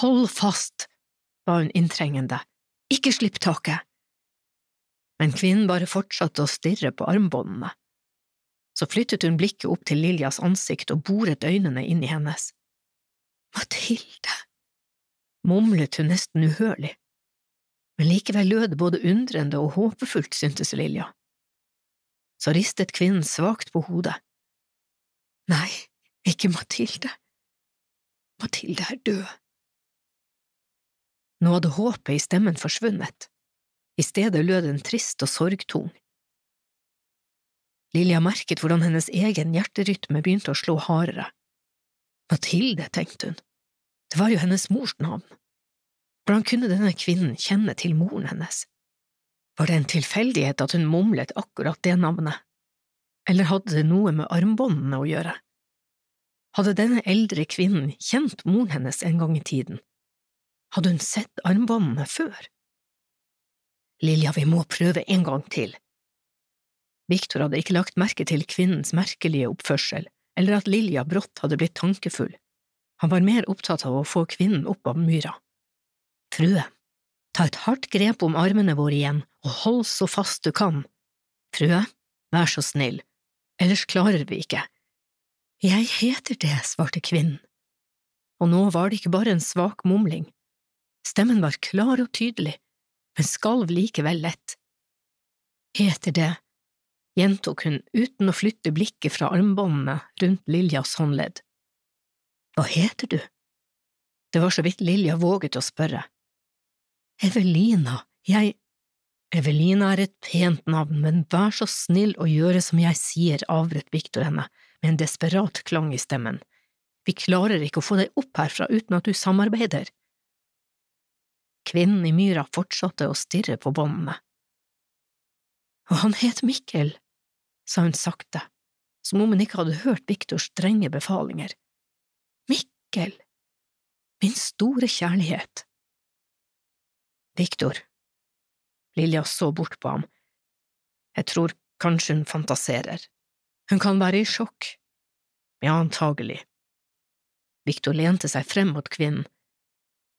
Hold fast, ba hun inntrengende. Ikke slipp taket. Men kvinnen bare fortsatte å stirre på armbåndene. Så flyttet hun blikket opp til Liljas ansikt og boret øynene inn i hennes. Mathilde, mumlet hun nesten uhørlig. Men likevel lød det både undrende og håpefullt, syntes Lilja. Så ristet kvinnen svakt på hodet. Nei, ikke Mathilde. Mathilde er død. Nå hadde håpet i stemmen forsvunnet. I stedet lød den trist og sorgtung. Lilja merket hvordan hennes egen hjerterytme begynte å slå hardere. Mathilde, tenkte hun. Det var jo hennes mors navn. Hvordan kunne denne kvinnen kjenne til moren hennes? Var det en tilfeldighet at hun mumlet akkurat det navnet? Eller hadde det noe med armbåndene å gjøre? Hadde denne eldre kvinnen kjent moren hennes en gang i tiden? Hadde hun sett armbåndene før? Lilja, vi må prøve en gang til. Victor hadde ikke lagt merke til kvinnens merkelige oppførsel, eller at Lilja brått hadde blitt tankefull. Han var mer opptatt av å få kvinnen opp av myra. Frue, ta et hardt grep om armene våre igjen, og hold så fast du kan. Frue, vær så snill, ellers klarer vi ikke. Jeg heter det, svarte kvinnen. Og nå var det ikke bare en svak mumling. Stemmen var klar og tydelig, men skalv likevel lett. Heter det, gjentok hun uten å flytte blikket fra armbåndene rundt Liljas håndledd. Hva heter du? Det var så vidt Lilja våget å spørre. Evelina, Evelina er et pent navn, men vær så snill å gjøre som jeg sier, avbrøt Victor henne med en desperat klang i stemmen. Vi klarer ikke å få deg opp herfra uten at du samarbeider. Kvinnen i myra fortsatte å stirre på båndene. Og han het Mikkel, sa hun sakte, som om hun ikke hadde hørt Victors strenge befalinger. Mikkel, min store kjærlighet. Victor. Lilja så bort på ham. Jeg tror kanskje hun fantaserer. Hun kan være i sjokk. Ja, antagelig. Victor lente seg frem mot kvinnen,